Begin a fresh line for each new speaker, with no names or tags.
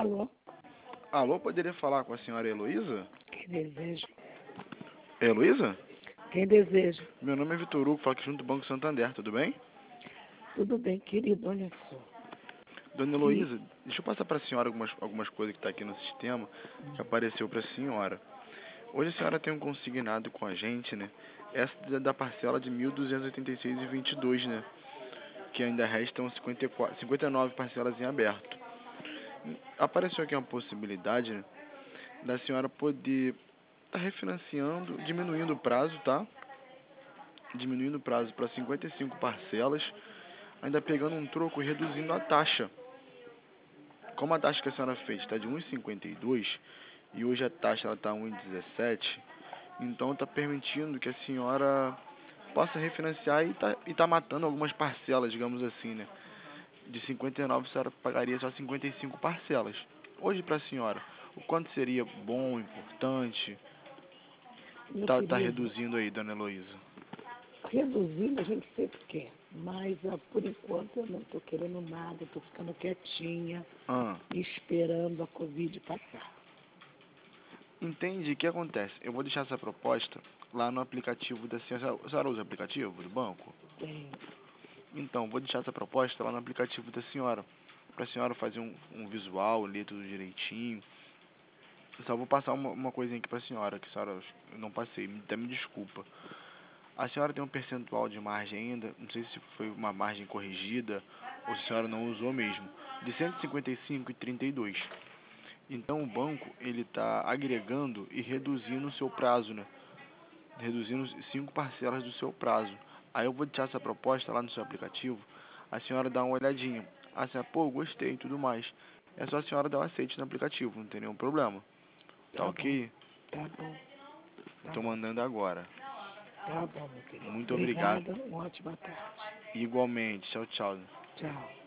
Alô,
Alô, poderia falar com a senhora Heloísa?
quem deseja?
Heloísa?
Quem deseja?
Meu nome é Vitor Hugo, falo aqui junto do Banco Santander, tudo bem?
Tudo bem, querido, olha só.
Dona
Que
Heloísa, deixa eu passar para a senhora algumas coisas que está aqui no sistema, que apareceu para a senhora. Hoje a senhora tem um consignado com a gente, né? Essa da parcela de 1.286,22, né? Que ainda restam 59 parcelas em aberto. Apareceu aqui uma possibilidade, né, da senhora poder estar refinanciando, diminuindo o prazo, tá? Diminuindo o prazo para 55 parcelas, ainda pegando um troco e reduzindo a taxa. Como a taxa que a senhora fez está de 1,52 e hoje a taxa está 1,17, então está permitindo que a senhora possa refinanciar e tá matando algumas parcelas, digamos assim, né? De 59 a senhora pagaria só 55 parcelas. Hoje para a senhora, o quanto seria bom, importante,
Meu
tá
querido,
reduzindo aí, dona Heloísa?
reduzindo a gente sempre quer, mas por enquanto eu não estou querendo nada, estou ficando quietinha,
Ah,
esperando a Covid passar.
entende o que acontece? Eu vou deixar essa proposta lá no aplicativo da senhora. A senhora usa o aplicativo do banco?
Tem.
Então, vou deixar essa proposta lá no aplicativo da senhora, para a senhora fazer um visual, ler tudo direitinho. Eu só vou passar uma coisinha aqui para a senhora, que a senhora eu não passei, até me desculpa. A senhora tem um percentual de margem ainda, não sei se foi uma margem corrigida ou se a senhora não usou mesmo, de 155,32. Então o banco ele está agregando e reduzindo o seu prazo, né? Reduzindo 5 parcelas do seu prazo. Aí eu vou deixar essa proposta lá no seu aplicativo, a senhora dá uma olhadinha. A senhora, pô, gostei e tudo mais. É só a senhora dar o aceite no aplicativo, não tem nenhum problema. Tá
Tá bom,
ok?
tá bom, tá
Tô
bom.
mandando agora.
Tá bom, meu querido.
Muito obrigado.
Obrigada, uma ótima tarde.
Igualmente. Tchau, tchau.
Tchau.